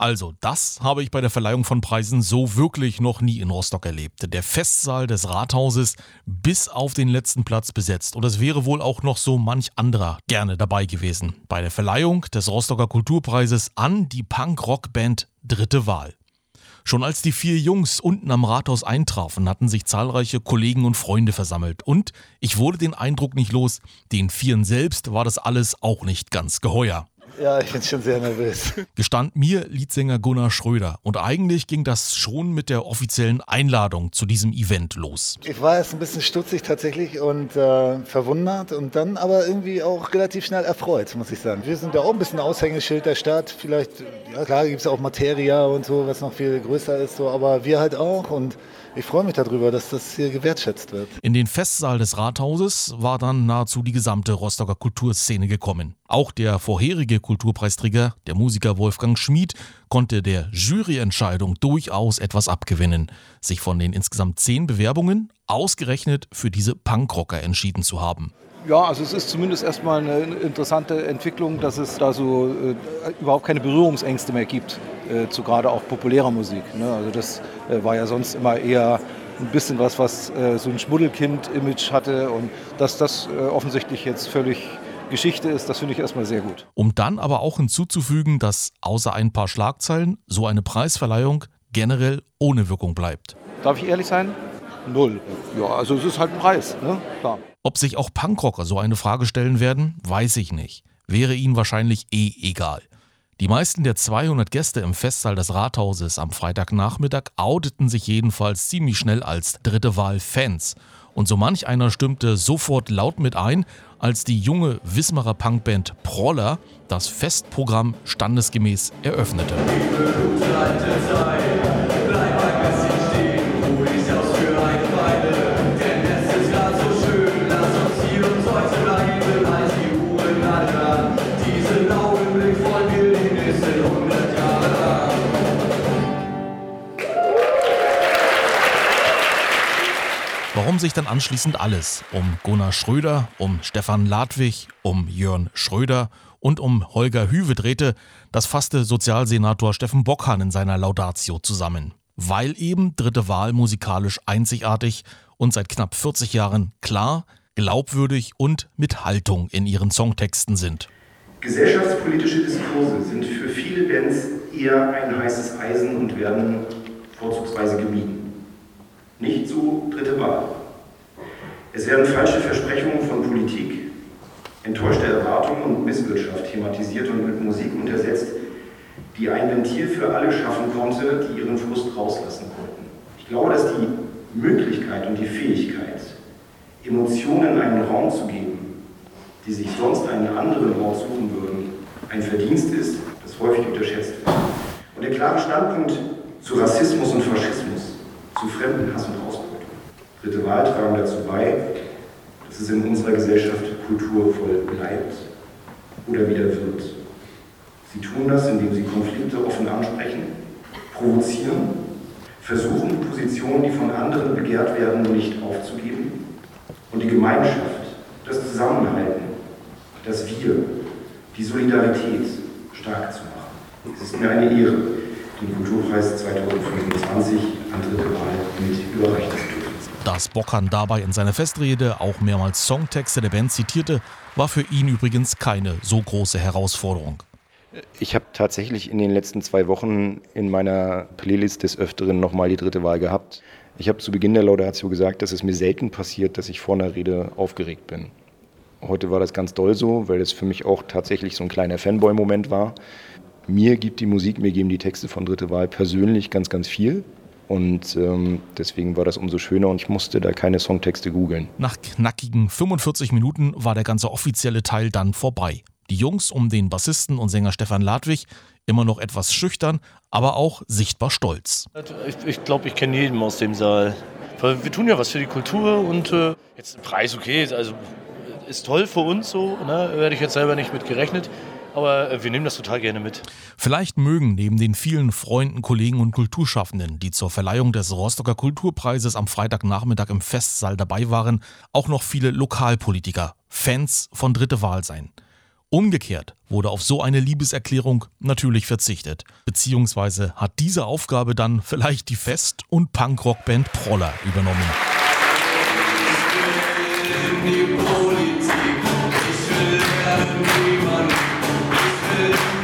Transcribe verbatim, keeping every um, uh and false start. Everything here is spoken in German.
Also, das habe ich bei der Verleihung von Preisen so wirklich noch nie in Rostock erlebt. Der Festsaal des Rathauses bis auf den letzten Platz besetzt. Und es wäre wohl auch noch so manch anderer gerne dabei gewesen. Bei der Verleihung des Rostocker Kulturpreises an die Punk-Rock-Band Dritte Wahl. Schon als die vier Jungs unten am Rathaus eintrafen, hatten sich zahlreiche Kollegen und Freunde versammelt. Und ich wurde den Eindruck nicht los, den Vieren selbst war das alles auch nicht ganz geheuer. Ja, ich bin schon sehr nervös. Gestand mir Leadsänger Gunnar Schröder. Und eigentlich ging das schon mit der offiziellen Einladung zu diesem Event los. Ich war erst ein bisschen stutzig tatsächlich und äh, verwundert und dann aber irgendwie auch relativ schnell erfreut, muss ich sagen. Wir sind ja auch ein bisschen Aushängeschild der Stadt. Vielleicht, ja klar, gibt es auch Materia und so, was noch viel größer ist, so, aber wir halt auch und ich freue mich darüber, dass das hier gewertschätzt wird. In den Festsaal des Rathauses war dann nahezu die gesamte Rostocker Kulturszene gekommen. Auch der vorherige Kulturpreisträger, der Musiker Wolfgang Schmid, konnte der Juryentscheidung durchaus etwas abgewinnen, sich von den insgesamt zehn Bewerbungen ausgerechnet für diese Punkrocker entschieden zu haben. Ja, also es ist zumindest erstmal eine interessante Entwicklung, dass es da so äh, überhaupt keine Berührungsängste mehr gibt, äh, zu gerade auch populärer Musik. Ne? Also das äh, war ja sonst immer eher ein bisschen was, was äh, so ein Schmuddelkind-Image hatte und dass das äh, offensichtlich jetzt völlig Geschichte ist, das finde ich erstmal sehr gut. Um dann aber auch hinzuzufügen, dass außer ein paar Schlagzeilen so eine Preisverleihung generell ohne Wirkung bleibt. Darf ich ehrlich sein? Null. Ja, also es ist halt ein Preis, ne? Klar. Ob sich auch Punkrocker so eine Frage stellen werden, weiß ich nicht. Wäre ihnen wahrscheinlich eh egal. Die meisten der zweihundert Gäste im Festsaal des Rathauses am Freitagnachmittag outeten sich jedenfalls ziemlich schnell als Dritte Wahl-Fans. Und so manch einer stimmte sofort laut mit ein, als die junge Wismarer Punkband Proller das Festprogramm standesgemäß eröffnete. Warum sich dann anschließend alles um Gunnar Schröder, um Stefan Ladwig, um Jörn Schröder und um Holger Hüwe drehte, das fasste Sozialsenator Steffen Bockhahn in seiner Laudatio zusammen. Weil eben Dritte Wahl musikalisch einzigartig und seit knapp vierzig Jahren klar, glaubwürdig und mit Haltung in ihren Songtexten sind. Gesellschaftspolitische Diskurse sind für viele Bands eher ein heißes Eisen und werden vorzugsweise gemieden. Nicht so Dritte Wahl. Es werden falsche Versprechungen von Politik, enttäuschte Erwartungen und Misswirtschaft thematisiert und mit Musik untersetzt, die ein Ventil für alle schaffen konnte, die ihren Frust rauslassen wollten. Ich glaube, dass die Möglichkeit und die Fähigkeit, Emotionen einen Raum zu geben, die sich sonst einen anderen Ort suchen würden, ein Verdienst ist, das häufig unterschätzt wird. Und der klare Standpunkt zu Rassismus und Faschismus, zu Fremdenhass und Ausbeutung. Dritte Wahl tragen dazu bei, dass es in unserer Gesellschaft kulturvoll bleibt oder wieder wird. Sie tun das, indem sie Konflikte offen ansprechen, provozieren, versuchen, Positionen, die von anderen begehrt werden, nicht aufzugeben und die Gemeinschaft, das Zusammenhalten, das Wir, die Solidarität stark zu machen. Es ist mir eine Ehre, den Kulturpreis zweitausendfünfundzwanzig an Dritte Wahl mit überreichen zu dürfen. Dass Bockhahn dabei in seiner Festrede auch mehrmals Songtexte der Band zitierte, war für ihn übrigens keine so große Herausforderung. Ich habe tatsächlich in den letzten zwei Wochen in meiner Playlist des Öfteren nochmal die Dritte Wahl gehabt. Ich habe zu Beginn der Laudatio gesagt, dass es mir selten passiert, dass ich vor einer Rede aufgeregt bin. Heute war das ganz doll so, weil es für mich auch tatsächlich so ein kleiner Fanboy-Moment war. Mir gibt die Musik, mir geben die Texte von Dritte Wahl persönlich ganz, ganz viel. Und ähm, deswegen war das umso schöner und ich musste da keine Songtexte googeln. Nach knackigen fünfundvierzig Minuten war der ganze offizielle Teil dann vorbei. Die Jungs um den Bassisten und Sänger Stefan Ladwig immer noch etwas schüchtern, aber auch sichtbar stolz. Ich, ich glaube, ich kenne jeden aus dem Saal. Weil wir tun ja was für die Kultur und äh, jetzt ein Preis, okay, also ist toll für uns so, ne? Werde ich jetzt selber nicht mit gerechnet. Aber wir nehmen das total gerne mit. Vielleicht mögen neben den vielen Freunden, Kollegen und Kulturschaffenden, die zur Verleihung des Rostocker Kulturpreises am Freitagnachmittag im Festsaal dabei waren, auch noch viele Lokalpolitiker, Fans von Dritte Wahl sein. Umgekehrt wurde auf so eine Liebeserklärung natürlich verzichtet. Beziehungsweise hat diese Aufgabe dann vielleicht die Fest- und Punkrock-Band Proller übernommen. Ich will in die Politik, ich will werden wie man, ich will